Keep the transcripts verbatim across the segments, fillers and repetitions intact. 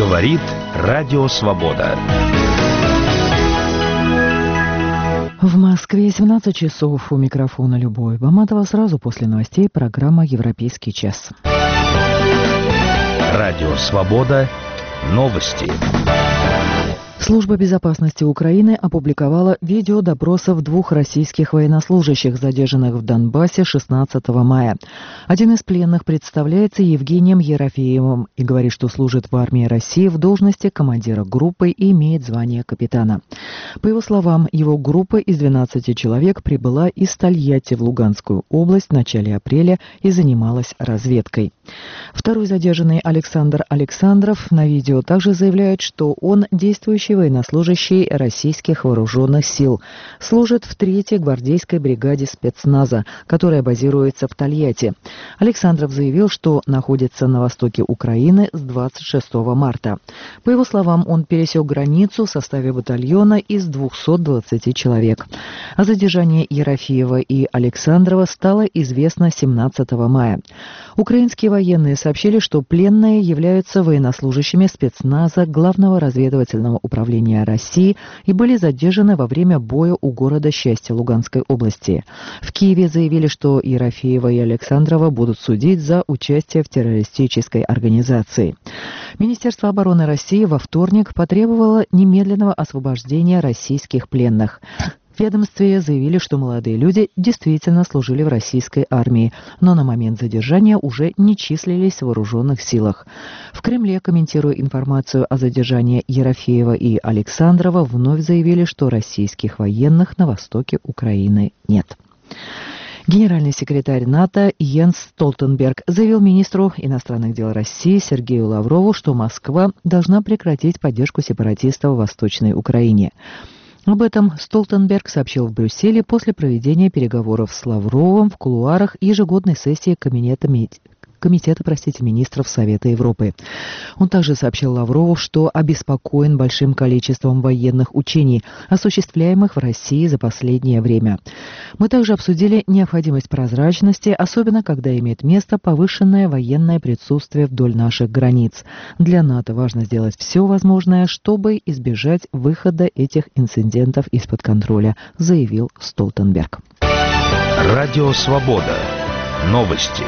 Говорит Радио Свобода. В Москве семнадцать часов. У микрофона Любовь Баматова. Сразу после новостей программа «Европейский час». Радио Свобода. Новости. Служба безопасности Украины опубликовала видео допросов двух российских военнослужащих, задержанных в Донбассе шестнадцатого мая. Один из пленных представляется Евгением Ерофеевым и говорит, что служит в армии России в должности командира группы и имеет звание капитана. По его словам, его группа из двенадцати человек прибыла из Тольятти в Луганскую область в начале апреля и занималась разведкой. Второй задержанный Александр Александров на видео также заявляет, что он действующий военнослужащий российских вооруженных сил, служит в третьей гвардейской бригаде спецназа, которая базируется в Тольятти. Александров заявил, что находится на востоке Украины с двадцать шестого марта. По его словам, он пересек границу в составе батальона из двухсот двадцати человек. О задержании Ерофеева и Александрова стало известно семнадцатого мая. Украинские военные сообщили, что пленные являются военнослужащими спецназа Главного разведывательного управления России и были задержаны во время боя у города Счастья Луганской области. В Киеве заявили, что Ерофеева и Александрова будут судить за участие в террористической организации. Министерство обороны России во вторник потребовало немедленного освобождения российских пленных. В ведомстве заявили, что молодые люди действительно служили в российской армии, но на момент задержания уже не числились в вооруженных силах. В Кремле, комментируя информацию о задержании Ерофеева и Александрова, вновь заявили, что российских военных на востоке Украины нет. Генеральный секретарь НАТО Йенс Столтенберг заявил министру иностранных дел России Сергею Лаврову, что Москва должна прекратить поддержку сепаратистов в Восточной Украине. Об этом Столтенберг сообщил в Брюсселе после проведения переговоров с Лавровым в кулуарах ежегодной сессии Комитета, Комитета простите, министров Совета Европы. Он также сообщил Лаврову, что обеспокоен большим количеством военных учений, осуществляемых в России за последнее время. Мы также обсудили необходимость прозрачности, особенно когда имеет место повышенное военное присутствие вдоль наших границ. Для НАТО важно сделать все возможное, чтобы избежать выхода этих инцидентов из-под контроля, заявил Столтенберг. Радио Свобода. Новости.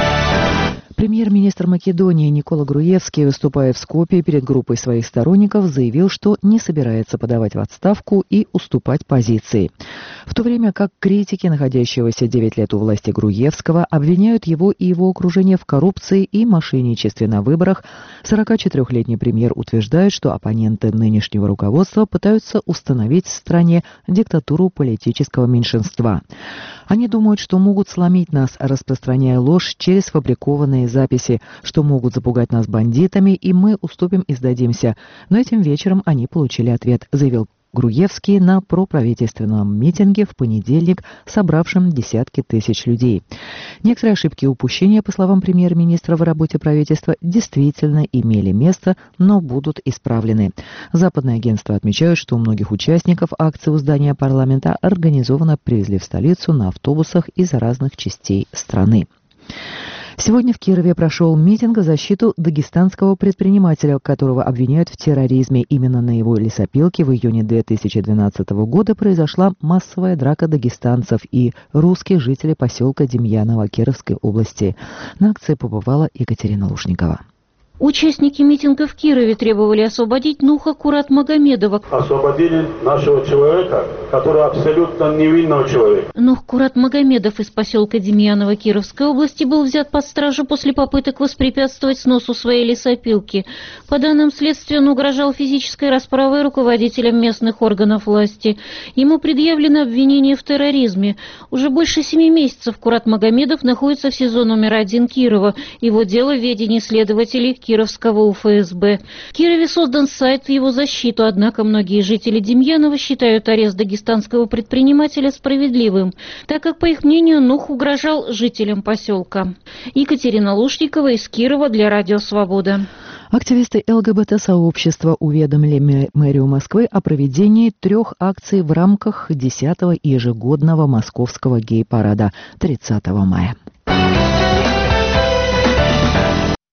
Премьер-министр Македонии Никола Груевский, выступая в Скопье перед группой своих сторонников, заявил, что не собирается подавать в отставку и уступать позиции. В то время как критики, находящегося девять лет у власти Груевского, обвиняют его и его окружение в коррупции и мошенничестве на выборах, сорокачетырёхлетний премьер утверждает, что оппоненты нынешнего руководства пытаются установить в стране диктатуру политического меньшинства. Они думают, что могут сломить нас, распространяя ложь через фабрикованные записи, что могут запугать нас бандитами, и мы уступим и сдадимся. Но этим вечером они получили ответ, заявил Груевский на проправительственном митинге в понедельник, собравшем десятки тысяч людей. Некоторые ошибки и упущения, по словам премьер-министра, в работе правительства действительно имели место, но будут исправлены. Западные агентства отмечают, что у многих участников акции у здания парламента организованно привезли в столицу на автобусах из разных частей страны. Сегодня в Кирове прошел митинг в защиту дагестанского предпринимателя, которого обвиняют в терроризме. Именно на его лесопилке в июне две тысячи двенадцатого года произошла массовая драка дагестанцев и русских жителей поселка Демьяново Кировской области. На акции побывала Екатерина Лушникова. Участники митинга в Кирове требовали освободить Нуха Курат-Магомедова. Освободили нашего человека, который абсолютно невинного человека. Нух Курат-Магомедов из поселка Демьяново Кировской области был взят под стражу после попыток воспрепятствовать сносу своей лесопилки. По данным следствия, он угрожал физической расправой руководителям местных органов власти. Ему предъявлено обвинение в терроризме. Уже больше семи месяцев Курат-Магомедов находится в СИЗО номер один Кирова. Его дело в ведении следователей Кировского У Ф С Б. В Кирове создан сайт в его защиту, однако многие жители Демьянова считают арест дагестанского предпринимателя справедливым, так как, по их мнению, Нух угрожал жителям поселка. Екатерина Лушникова из Кирова для Радио Свобода. Активисты Л Г Б Т-сообщества уведомили мэрию Москвы о проведении трех акций в рамках десятого ежегодного московского гей-парада тридцатого мая.